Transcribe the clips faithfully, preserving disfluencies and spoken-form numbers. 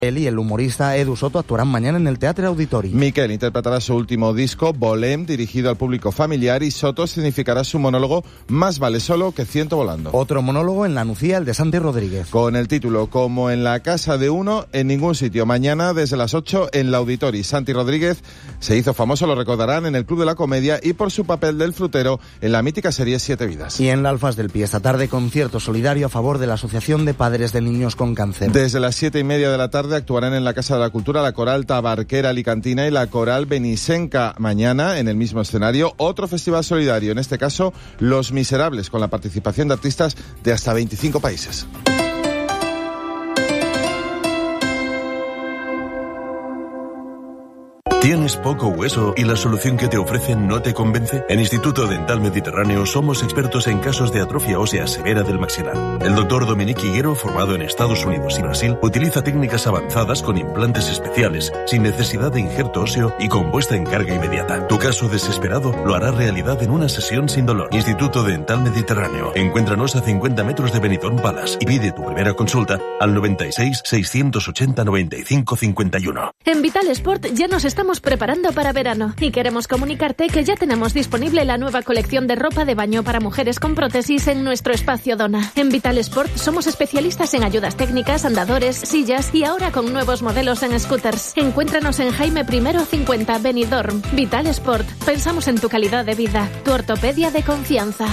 Él y el humorista Edu Soto actuarán mañana en el Teatre Auditori. Miquel interpretará su último disco, Volem, dirigido al público familiar, y Soto significará su monólogo Más vale solo que ciento volando. Otro monólogo en La Nucía, el de Santi Rodríguez. Con el título Como en la casa de uno, en ningún sitio. Mañana desde las ocho en la Auditori. Santi Rodríguez se hizo famoso, lo recordarán, en el Club de la Comedia y por su papel del frutero en la mítica serie Siete Vidas. Y en la Alfaz del Pi esta tarde, concierto solidario a favor de la Asociación de Padres de Niños con Cáncer. Desde las siete y media de la tarde actuarán en la Casa de la Cultura la Coral Tabarquera Alicantina y la Coral Benisenca. Mañana, en el mismo escenario, otro festival solidario, en este caso Los Miserables, con la participación de artistas de hasta veinticinco países. ¿Tienes poco hueso y la solución que te ofrecen no te convence? En Instituto Dental Mediterráneo somos expertos en casos de atrofia ósea severa del maxilar. El doctor Dominique Higuero, formado en Estados Unidos y Brasil, utiliza técnicas avanzadas con implantes especiales, sin necesidad de injerto óseo y con puesta en carga inmediata. Tu caso desesperado lo hará realidad en una sesión sin dolor. Instituto Dental Mediterráneo. Encuéntranos a cincuenta metros de Benidorm Palace y pide tu primera consulta al noventa y seis, seiscientos ochenta, noventa y cinco, cincuenta y uno. En Vital Sport ya nos estamos preparando para verano y queremos comunicarte que ya tenemos disponible la nueva colección de ropa de baño para mujeres con prótesis en nuestro espacio Dona. En Vital Sport somos especialistas en ayudas técnicas, andadores, sillas y ahora con nuevos modelos en scooters. Encuéntranos en Jaime I cincuenta Benidorm. Vital Sport. Pensamos en tu calidad de vida. Tu ortopedia de confianza.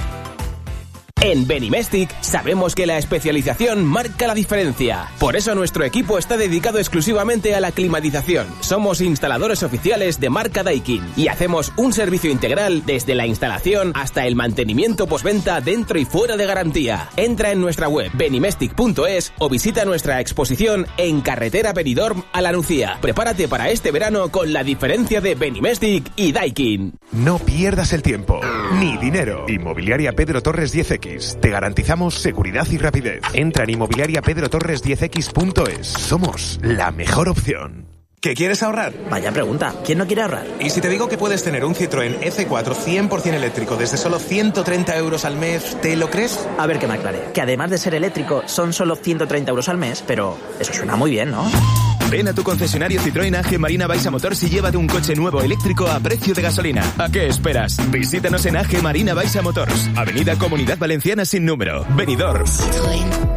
En Benimestic sabemos que la especialización marca la diferencia. Por eso nuestro equipo está dedicado exclusivamente a la climatización. Somos instaladores oficiales de marca Daikin y hacemos un servicio integral desde la instalación hasta el mantenimiento postventa dentro y fuera de garantía. Entra en nuestra web benimestic punto es o visita nuestra exposición en carretera Benidorm a La Nucía. Prepárate para este verano con la diferencia de Benimestic y Daikin. No pierdas el tiempo ni dinero. Inmobiliaria Pedro Torres diez equis. Te garantizamos seguridad y rapidez. Entra en inmobiliaria pedro torres diez equis punto es. Somos la mejor opción. ¿Qué quieres ahorrar? Vaya pregunta, ¿quién no quiere ahorrar? ¿Y si te digo que puedes tener un Citroën E C cuatro cien por ciento eléctrico desde solo ciento treinta euros al mes, ¿te lo crees? A ver que me aclare, que además de ser eléctrico son solo ciento treinta euros al mes, pero eso suena muy bien, ¿no? Ven a tu concesionario Citroën A G Marina Baixa Motors y llévate un coche nuevo eléctrico a precio de gasolina. ¿A qué esperas? Visítanos en A G Marina Baixa Motors, Avenida Comunidad Valenciana sin número, Benidorm. Citroën.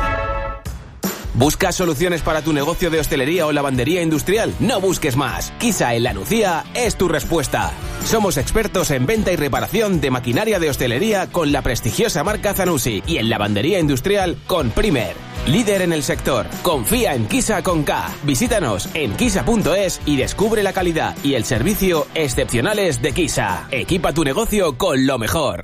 ¿Buscas soluciones para tu negocio de hostelería o lavandería industrial? No busques más. Kisa en La Nucía es tu respuesta. Somos expertos en venta y reparación de maquinaria de hostelería con la prestigiosa marca Zanussi y en lavandería industrial con Primer. Líder en el sector. Confía en Kisa con K. Visítanos en kisa punto es y descubre la calidad y el servicio excepcionales de Kisa. Equipa tu negocio con lo mejor.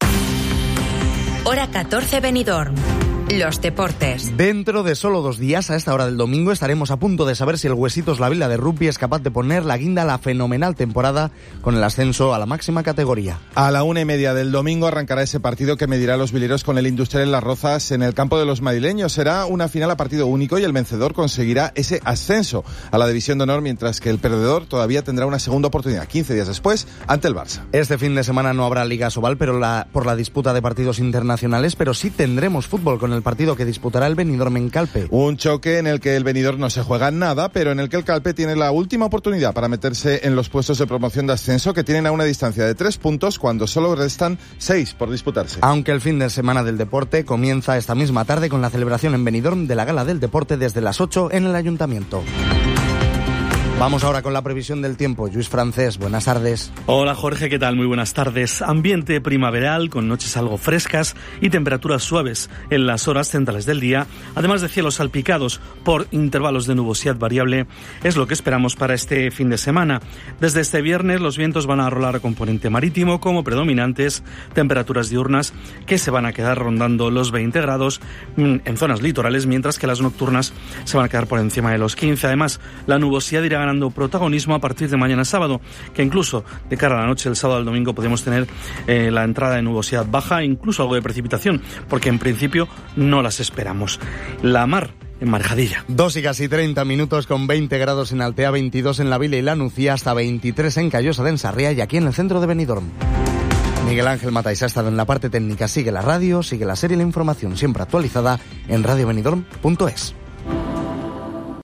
Hora catorce Benidorm. Los deportes. Dentro de solo dos días, a esta hora del domingo, estaremos a punto de saber si el Huesitos La Vila de Rugby es capaz de poner la guinda a la fenomenal temporada con el ascenso a la máxima categoría. A la una y media del domingo arrancará ese partido que medirá a los vileros con el Industrial en Las Rozas en el campo de los madrileños. Será una final a partido único y el vencedor conseguirá ese ascenso a la División de Honor, mientras que el perdedor todavía tendrá una segunda oportunidad, quince días después, ante el Barça. Este fin de semana no habrá Liga Sobal pero la, por la disputa de partidos internacionales, pero sí tendremos fútbol con el partido que disputará el Benidorm en Calpe. Un choque en el que el Benidorm no se juega nada, pero en el que el Calpe tiene la última oportunidad para meterse en los puestos de promoción de ascenso, que tienen a una distancia de tres puntos cuando solo restan seis por disputarse. Aunque el fin de semana del deporte comienza esta misma tarde con la celebración en Benidorm de la Gala del Deporte desde las ocho en el Ayuntamiento. Vamos ahora con la previsión del tiempo. Lluís Francés, buenas tardes. Hola Jorge, ¿qué tal? Muy buenas tardes. Ambiente primaveral con noches algo frescas y temperaturas suaves en las horas centrales del día, además de cielos salpicados por intervalos de nubosidad variable, es lo que esperamos para este fin de semana. Desde este viernes los vientos van a rolar a componente marítimo como predominantes, temperaturas diurnas que se van a quedar rondando los veinte grados en zonas litorales, mientras que las nocturnas se van a quedar por encima de los quince. Además, la nubosidad irá ganando protagonismo a partir de mañana sábado, que incluso de cara a la noche del sábado al domingo podemos tener eh, la entrada de nubosidad baja e incluso algo de precipitación, porque en principio no las esperamos. La mar en marejadilla. Dos y casi treinta minutos con veinte grados en Altea, veintidós en La Vila y La Nucía, hasta veintitrés en Callosa de Ensarría y aquí en el centro de Benidorm. Miguel Ángel Matáis ha estado en la parte técnica. Sigue la radio, sigue la serie y la información siempre actualizada en radio benidorm punto es.